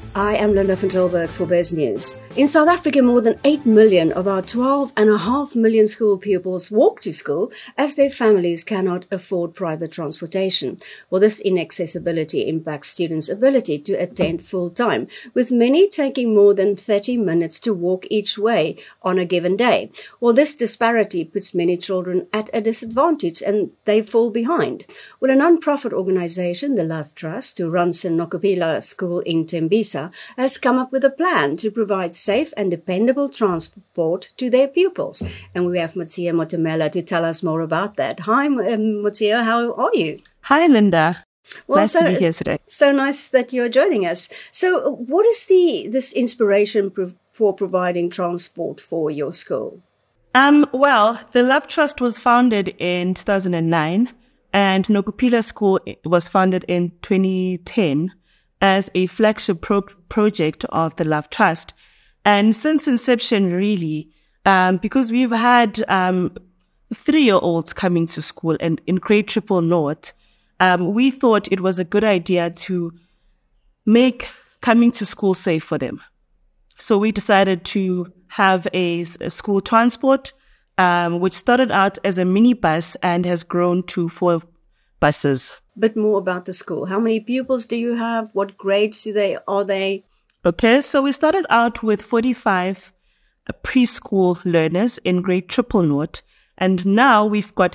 I am Linda van Tilburg for Biz News. In South Africa, more than 8 million of our 12.5 million school pupils walk to school as their families cannot afford private transportation. Well, this inaccessibility impacts students' ability to attend full-time, with many taking more than 30 minutes to walk each way on a given day. Well, this disparity puts many children at a disadvantage and they fall behind. Well, a non-profit organization, the Love Trust, who runs the Nokopila School in Tembisa, has come up with a plan to provide safe and dependable transport to their pupils. And we have Motsia Motemela to tell us more about that. Hi, Motsia, how are you? Hi, Linda. Nice to be here today. So nice that you're joining us. So what is this inspiration for providing transport for your school? Well, the Love Trust was founded in 2009 and Nokopila School was founded in 2010 as a flagship project of the Love Trust. And since inception, really, because we've had 3-year-olds coming to school and in grade triple naught, we thought it was a good idea to make coming to school safe for them. So we decided to have a school transport, which started out as a minibus and has grown to 4 buses. Bit more about the school. How many pupils do you have? What grades are they? Okay, so we started out with 45 preschool learners in grade triple naught, and now we've got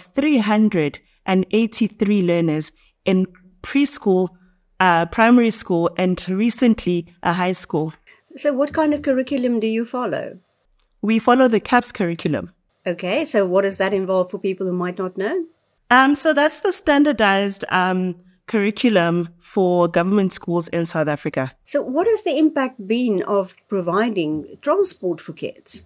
383 learners in preschool, primary school, and recently a high school. So what kind of curriculum do you follow? We follow the CAPS curriculum. Okay, so what does that involve for people who might not know? So that's the standardized curriculum for government schools in South Africa. So what has the impact been of providing transport for kids?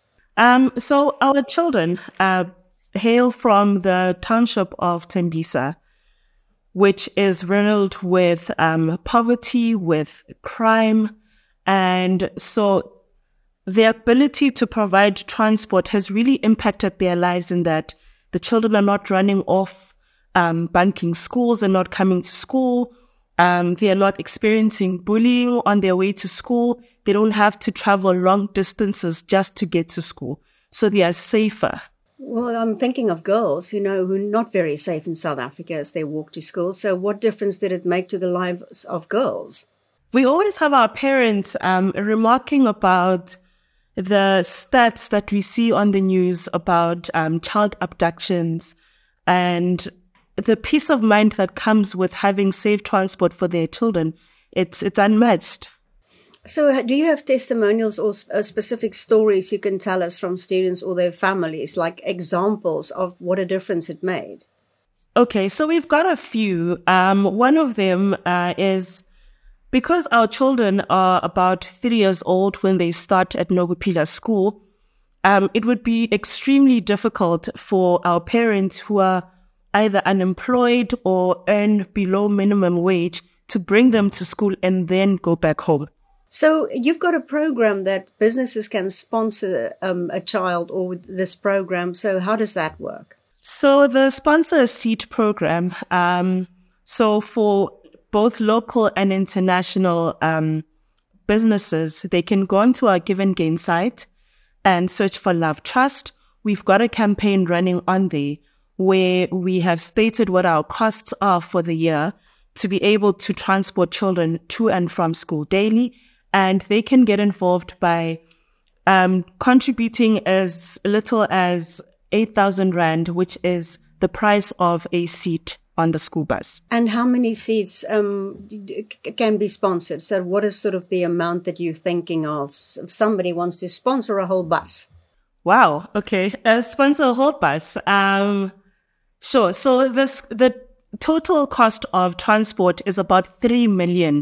So our children hail from the township of Tembisa, which is riddled with poverty, with crime. And so the ability to provide transport has really impacted their lives in that the children are not running off bunking schools and not coming to school. They are not experiencing bullying on their way to school. They don't have to travel long distances just to get to school. So they are safer. Well, I'm thinking of girls, who are not very safe in South Africa as they walk to school. So what difference did it make to the lives of girls? We always have our parents remarking about the stats that we see on the news about child abductions and the peace of mind that comes with having safe transport for their children. It's unmatched. So do you have testimonials or specific stories you can tell us from students or their families, like examples of what a difference it made? Okay, so we've got a few. One of them is because our children are about 3 years old when they start at Nokopila School, it would be extremely difficult for our parents who are either unemployed or earn below minimum wage to bring them to school and then go back home. So you've got a program that businesses can sponsor a child or with this program. So how does that work? So the Sponsor a Seat program, so for both local and international businesses, they can go onto our Give and Gain site and search for Love Trust. We've got a campaign running on there where we have stated what our costs are for the year to be able to transport children to and from school daily. And they can get involved by contributing as little as 8,000 Rand, which is the price of a seat on the school bus. And how many seats can be sponsored? So what is sort of the amount that you're thinking of if somebody wants to sponsor a whole bus? Wow. Okay. Sponsor a whole bus. Sure. So the total cost of transport is about 3 million.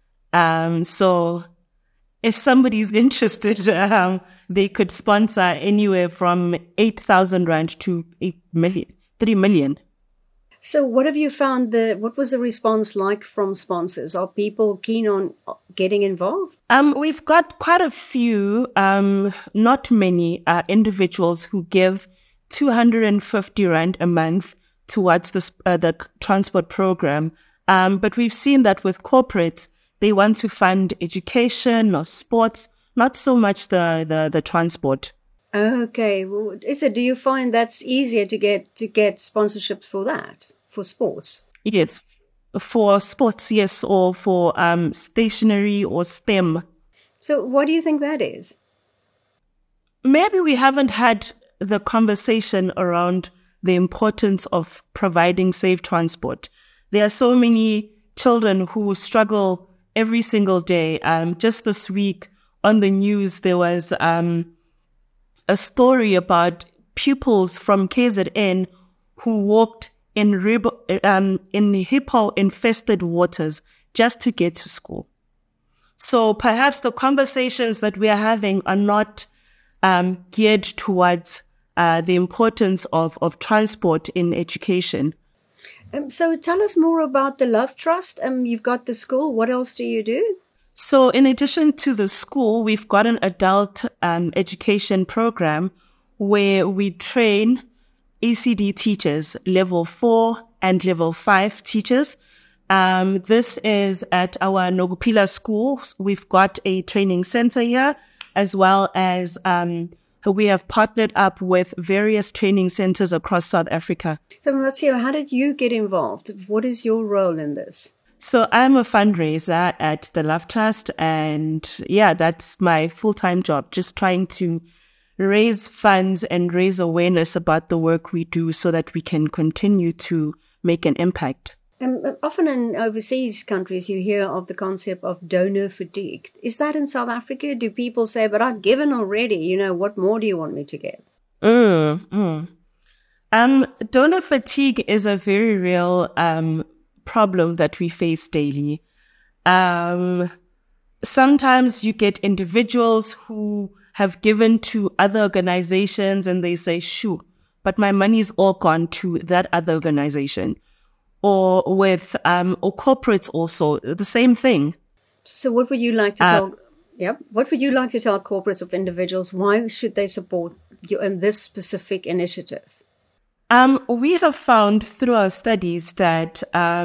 So if somebody's interested, they could sponsor anywhere from 8,000 Rand to 3 million. So what have you found? What was the response like from sponsors? Are people keen on getting involved? We've got quite a few, not many individuals who give 250 Rand a month towards the transport program. But we've seen that with corporates, They want to fund education or sports, not so much the transport. Okay. Well, do you find that's easier to get sponsorships for that, for sports? Yes, for sports, yes, or for stationery or STEM. So what do you think that is? Maybe we haven't had the conversation around the importance of providing safe transport. There are so many children who struggle every single day. Just this week on the news, there was a story about pupils from KZN who walked in hippo-infested waters just to get to school. So perhaps the conversations that we are having are not geared towards the importance of transport in education. So tell us more about the Love Trust. You've got the school. What else do you do? So in addition to the school, we've got an adult education program where we train ECD teachers, level 4 and level 5 teachers. This is at our Nokuphila school. We've got a training center here, as well as we have partnered up with various training centers across South Africa. So Matsio, how did you get involved? What is your role in this? So I'm a fundraiser at the Love Trust, and yeah, that's my full-time job, just trying to raise funds and raise awareness about the work we do so that we can continue to make an impact. Often in overseas countries, you hear of the concept of donor fatigue. Is that in South Africa? Do people say, but I've given already, what more do you want me to give? Donor fatigue is a very real problem that we face daily. Sometimes you get individuals who have given to other organizations and they say, shoo, but my money's all gone to that other organization. Or with or corporates also, the same thing. So what would you like to tell what would you like to tell corporates of individuals? Why should they support you in this specific initiative? We have found through our studies that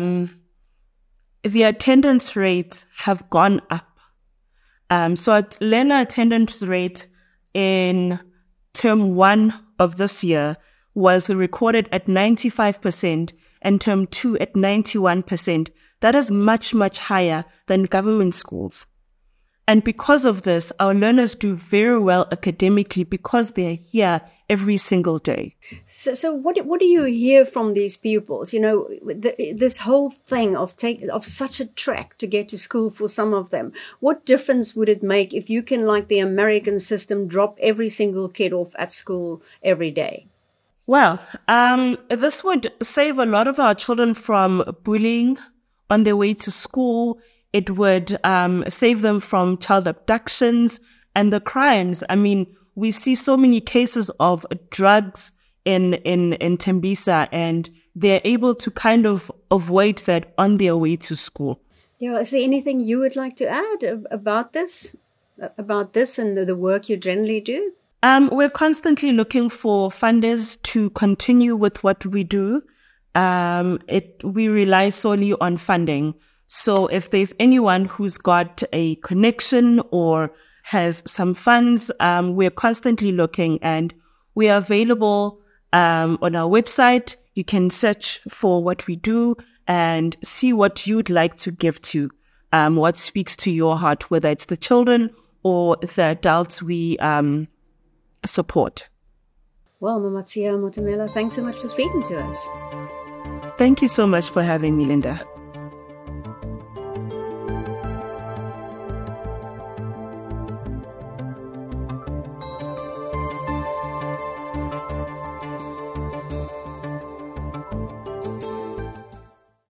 the attendance rates have gone up. So at learner attendance rate in term 1 of this year was recorded at 95% and term 2 at 91%. That is much, much higher than government schools. And because of this, our learners do very well academically because they're here every single day. So what do you hear from these pupils? This whole thing of such a trek to get to school for some of them. What difference would it make if you can, like the American system, drop every single kid off at school every day? Well, this would save a lot of our children from bullying on their way to school. It would save them from child abductions and the crimes. I mean, we see so many cases of drugs in Tembisa, and they're able to kind of avoid that on their way to school. Yeah, is there anything you would like to add about this and the work you generally do? We're constantly looking for funders to continue with what we do. We rely solely on funding. So if there's anyone who's got a connection or has some funds, we're constantly looking, and we are available on our website. You can search for what we do and see what you'd like to give to, what speaks to your heart, whether it's the children or the adults we support. Well, Mamatsia Motomela, thanks so much for speaking to us. Thank you so much for having me, Linda.